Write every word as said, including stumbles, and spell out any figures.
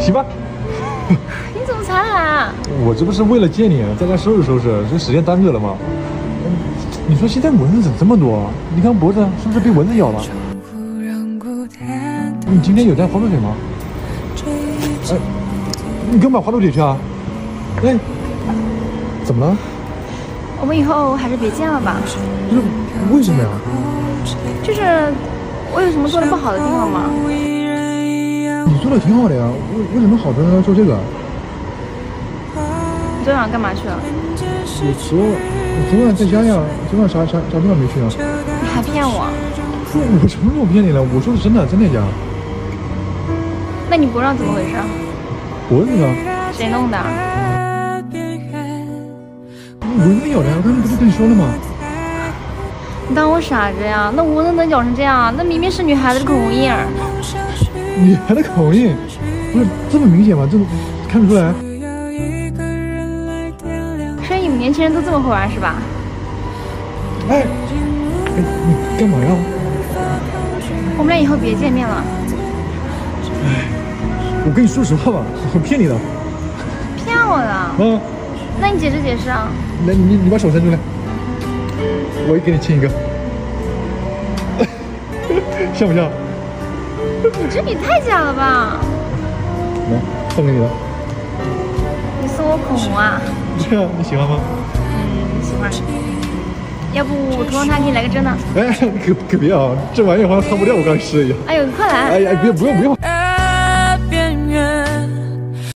洗吧。 你怎么才来啊？ 我这不是为了见你，在家收拾收拾，这时间耽搁了吗？你说现在蚊子怎么这么多？你看脖子是不是被蚊子咬了？你今天有带花露水吗？哎，你干嘛花露水去啊？哎，怎么了？ 我们以后还是别见了吧。 不是，为什么呀？ 就是我有什么做的不好的地方吗？ 你做的挺好的呀，为为什么好多人要做这个？ 你昨晚干嘛去了？ 我昨我昨晚在家呀，昨晚啥啥啥地方没去啊？ 你还骗我？ 不，我什么时候骗你了？我说的真的，真的假？ 那你脖上怎么回事？ 脖子呢？ 谁弄的？ 蚊子咬的呀，我刚才不是跟你说了吗？ 你当我傻子呀？那蚊子能咬成这样？那明明是女孩子的口红印儿。 女孩的口红印，不是这么明显吗？这看不出来？ 所以你们年轻人都这么会玩是吧？ 哎，哎，你干嘛呀？ 我们俩以后别见面了。 哎，我跟你说实话吧，我骗你的。 骗我的？ 嗯。 那你解释解释啊。 来，你你把手伸出来，我也给你亲一个，像不像？ 你这也太假了吧！ 来，送给你了。 你送我口红啊？ 对啊，你喜欢吗？ 嗯，喜欢。要不我头上它给你来个针呢？ 哎，可可别啊，这玩意儿好像擦不掉我刚吃一样。 哎呦，快来！ 哎呀，别不用不用。